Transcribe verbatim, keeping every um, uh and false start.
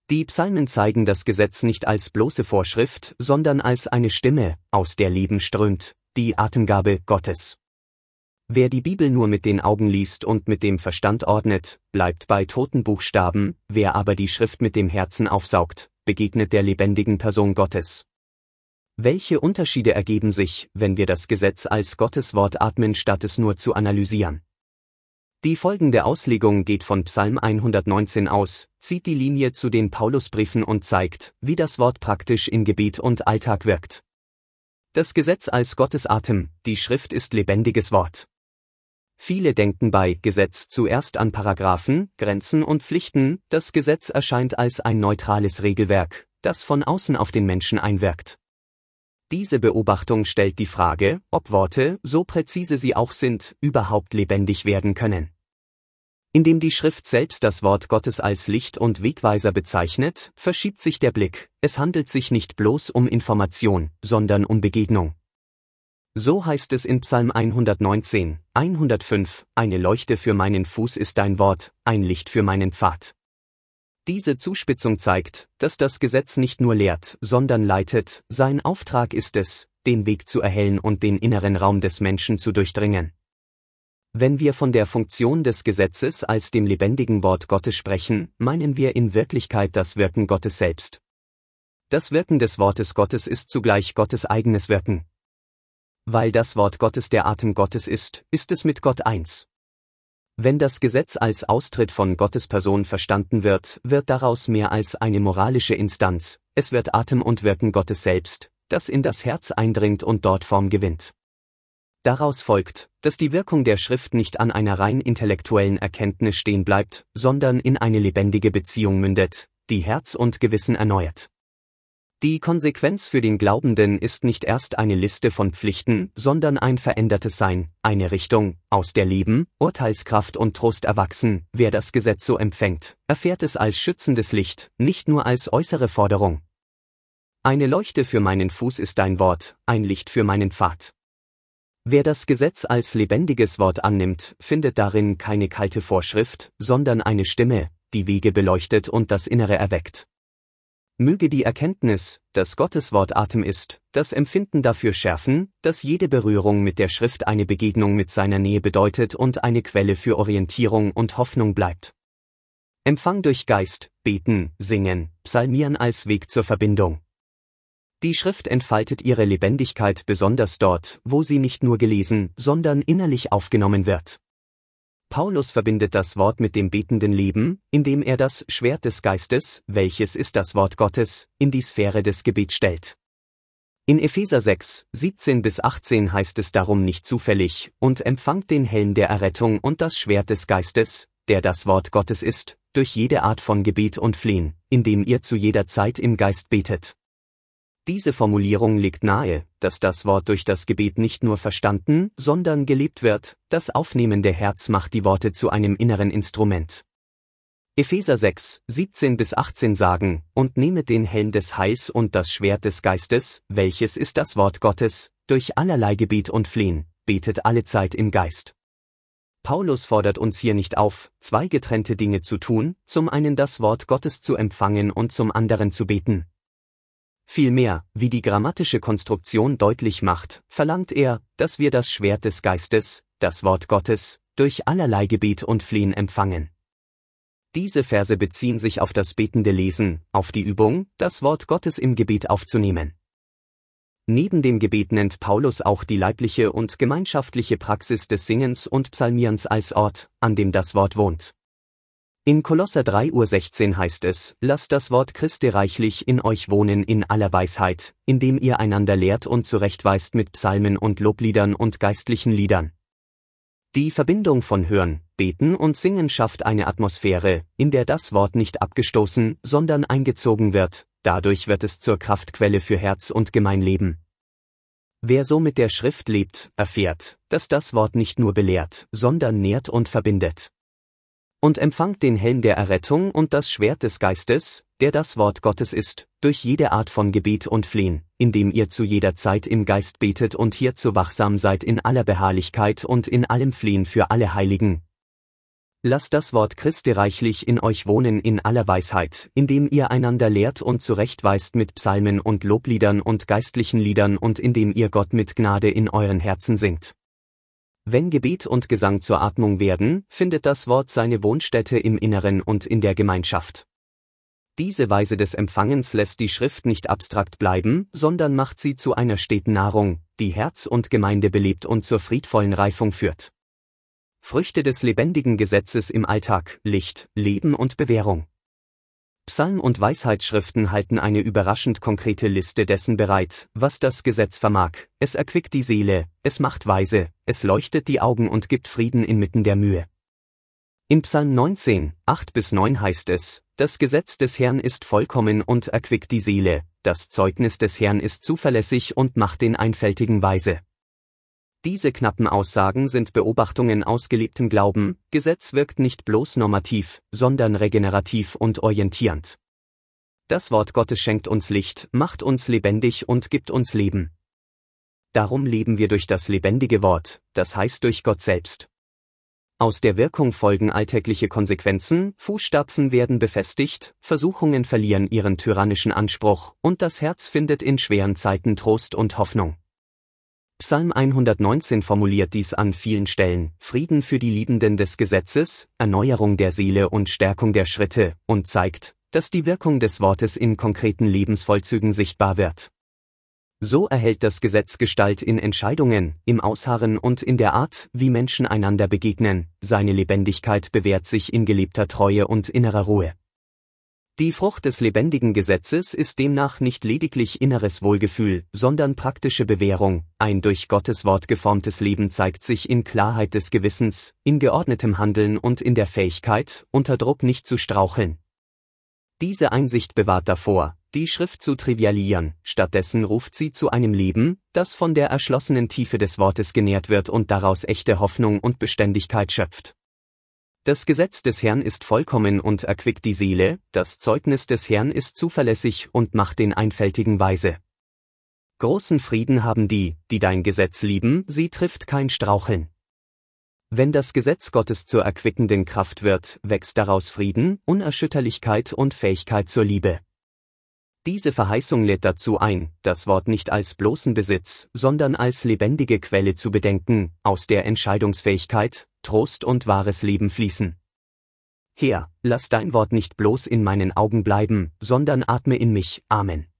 Die Psalmen zeigen das Gesetz nicht als bloße Vorschrift, sondern als eine Stimme, aus der Leben strömt, die Atemgabe Gottes. Wer die Bibel nur mit den Augen liest und mit dem Verstand ordnet, bleibt bei toten Buchstaben, wer aber die Schrift mit dem Herzen aufsaugt, begegnet der lebendigen Person Gottes. Welche Unterschiede ergeben sich, wenn wir das Gesetz als Gottes Wort atmen, statt es nur zu analysieren? Die folgende Auslegung geht von Psalm hundertneunzehn aus, zieht die Linie zu den Paulusbriefen und zeigt, wie das Wort praktisch in Gebet und Alltag wirkt. Das Gesetz als Gottes Atem, die Schrift ist lebendiges Wort. Viele denken bei Gesetz zuerst an Paragraphen, Grenzen und Pflichten, das Gesetz erscheint als ein neutrales Regelwerk, das von außen auf den Menschen einwirkt. Diese Beobachtung stellt die Frage, ob Worte, so präzise sie auch sind, überhaupt lebendig werden können. Indem die Schrift selbst das Wort Gottes als Licht und Wegweiser bezeichnet, verschiebt sich der Blick, es handelt sich nicht bloß um Information, sondern um Begegnung. So heißt es in Psalm hundertneunzehn, hundertfünf, eine Leuchte für meinen Fuß ist dein Wort, ein Licht für meinen Pfad. Diese Zuspitzung zeigt, dass das Gesetz nicht nur lehrt, sondern leitet, sein Auftrag ist es, den Weg zu erhellen und den inneren Raum des Menschen zu durchdringen. Wenn wir von der Funktion des Gesetzes als dem lebendigen Wort Gottes sprechen, meinen wir in Wirklichkeit das Wirken Gottes selbst. Das Wirken des Wortes Gottes ist zugleich Gottes eigenes Wirken. Weil das Wort Gottes der Atem Gottes ist, ist es mit Gott eins. Wenn das Gesetz als Austritt von Gottes Person verstanden wird, wird daraus mehr als eine moralische Instanz, es wird Atem und Wirken Gottes selbst, das in das Herz eindringt und dort Form gewinnt. Daraus folgt, dass die Wirkung der Schrift nicht an einer rein intellektuellen Erkenntnis stehen bleibt, sondern in eine lebendige Beziehung mündet, die Herz und Gewissen erneuert. Die Konsequenz für den Glaubenden ist nicht erst eine Liste von Pflichten, sondern ein verändertes Sein, eine Richtung, aus der Leben, Urteilskraft und Trost erwachsen. Wer das Gesetz so empfängt, erfährt es als schützendes Licht, nicht nur als äußere Forderung. Eine Leuchte für meinen Fuß ist dein Wort, ein Licht für meinen Pfad. Wer das Gesetz als lebendiges Wort annimmt, findet darin keine kalte Vorschrift, sondern eine Stimme, die Wege beleuchtet und das Innere erweckt. Möge die Erkenntnis, dass Gottes Wort Atem ist, das Empfinden dafür schärfen, dass jede Berührung mit der Schrift eine Begegnung mit seiner Nähe bedeutet und eine Quelle für Orientierung und Hoffnung bleibt. Empfang durch Geist, Beten, Singen, Psalmieren als Weg zur Verbindung. Die Schrift entfaltet ihre Lebendigkeit besonders dort, wo sie nicht nur gelesen, sondern innerlich aufgenommen wird. Paulus verbindet das Wort mit dem betenden Leben, indem er das Schwert des Geistes, welches ist das Wort Gottes, in die Sphäre des Gebets stellt. In Epheser sechs, siebzehn bis achtzehn heißt es darum nicht zufällig, und empfangt den Helm der Errettung und das Schwert des Geistes, der das Wort Gottes ist, durch jede Art von Gebet und Flehen, indem ihr zu jeder Zeit im Geist betet. Diese Formulierung legt nahe, dass das Wort durch das Gebet nicht nur verstanden, sondern gelebt wird, das aufnehmende Herz macht die Worte zu einem inneren Instrument. Epheser sechs, siebzehn bis achtzehn sagen, und nehmet den Helm des Heils und das Schwert des Geistes, welches ist das Wort Gottes, durch allerlei Gebet und Flehen, betet allezeit im Geist. Paulus fordert uns hier nicht auf, zwei getrennte Dinge zu tun, zum einen das Wort Gottes zu empfangen und zum anderen zu beten. Vielmehr, wie die grammatische Konstruktion deutlich macht, verlangt er, dass wir das Schwert des Geistes, das Wort Gottes, durch allerlei Gebet und Flehen empfangen. Diese Verse beziehen sich auf das betende Lesen, auf die Übung, das Wort Gottes im Gebet aufzunehmen. Neben dem Gebet nennt Paulus auch die leibliche und gemeinschaftliche Praxis des Singens und Psalmierens als Ort, an dem das Wort wohnt. In Kolosser drei sechzehn heißt es, lasst das Wort Christi reichlich in euch wohnen in aller Weisheit, indem ihr einander lehrt und zurechtweist mit Psalmen und Lobliedern und geistlichen Liedern. Die Verbindung von Hören, Beten und Singen schafft eine Atmosphäre, in der das Wort nicht abgestoßen, sondern eingezogen wird, dadurch wird es zur Kraftquelle für Herz und Gemeinleben. Wer so mit der Schrift lebt, erfährt, dass das Wort nicht nur belehrt, sondern nährt und verbindet. Und empfangt den Helm der Errettung und das Schwert des Geistes, der das Wort Gottes ist, durch jede Art von Gebet und Flehen, indem ihr zu jeder Zeit im Geist betet und hierzu wachsam seid in aller Beharrlichkeit und in allem Flehen für alle Heiligen. Lasst das Wort Christi reichlich in euch wohnen in aller Weisheit, indem ihr einander lehrt und zurechtweist mit Psalmen und Lobliedern und geistlichen Liedern und indem ihr Gott mit Gnade in euren Herzen singt. Wenn Gebet und Gesang zur Atmung werden, findet das Wort seine Wohnstätte im Inneren und in der Gemeinschaft. Diese Weise des Empfangens lässt die Schrift nicht abstrakt bleiben, sondern macht sie zu einer steten Nahrung, die Herz und Gemeinde belebt und zur friedvollen Reifung führt. Früchte des lebendigen Gesetzes im Alltag, Licht, Leben und Bewährung. Psalm- und Weisheitsschriften halten eine überraschend konkrete Liste dessen bereit, was das Gesetz vermag. Es erquickt die Seele, es macht weise, es leuchtet die Augen und gibt Frieden inmitten der Mühe. In Psalm neunzehn, acht bis neun heißt es: Das Gesetz des Herrn ist vollkommen und erquickt die Seele, das Zeugnis des Herrn ist zuverlässig und macht den Einfältigen weise. Diese knappen Aussagen sind Beobachtungen aus gelebtem Glauben. Gesetz wirkt nicht bloß normativ, sondern regenerativ und orientierend. Das Wort Gottes schenkt uns Licht, macht uns lebendig und gibt uns Leben. Darum leben wir durch das lebendige Wort, das heißt durch Gott selbst. Aus der Wirkung folgen alltägliche Konsequenzen, Fußstapfen werden befestigt, Versuchungen verlieren ihren tyrannischen Anspruch, und das Herz findet in schweren Zeiten Trost und Hoffnung. Psalm hundertneunzehn formuliert dies an vielen Stellen: Frieden für die Liebenden des Gesetzes, Erneuerung der Seele und Stärkung der Schritte, und zeigt, dass die Wirkung des Wortes in konkreten Lebensvollzügen sichtbar wird. So erhält das Gesetz Gestalt in Entscheidungen, im Ausharren und in der Art, wie Menschen einander begegnen. Seine Lebendigkeit bewährt sich in gelebter Treue und innerer Ruhe. Die Frucht des lebendigen Gesetzes ist demnach nicht lediglich inneres Wohlgefühl, sondern praktische Bewährung. Ein durch Gottes Wort geformtes Leben zeigt sich in Klarheit des Gewissens, in geordnetem Handeln und in der Fähigkeit, unter Druck nicht zu straucheln. Diese Einsicht bewahrt davor, die Schrift zu trivialisieren, stattdessen ruft sie zu einem Leben, das von der erschlossenen Tiefe des Wortes genährt wird und daraus echte Hoffnung und Beständigkeit schöpft. Das Gesetz des Herrn ist vollkommen und erquickt die Seele, das Zeugnis des Herrn ist zuverlässig und macht den Einfältigen weise. Großen Frieden haben die, die dein Gesetz lieben, sie trifft kein Straucheln. Wenn das Gesetz Gottes zur erquickenden Kraft wird, wächst daraus Frieden, Unerschütterlichkeit und Fähigkeit zur Liebe. Diese Verheißung lädt dazu ein, das Wort nicht als bloßen Besitz, sondern als lebendige Quelle zu bedenken, aus der Entscheidungsfähigkeit, Trost und wahres Leben fließen. Herr, lass dein Wort nicht bloß in meinen Augen bleiben, sondern atme in mich. Amen.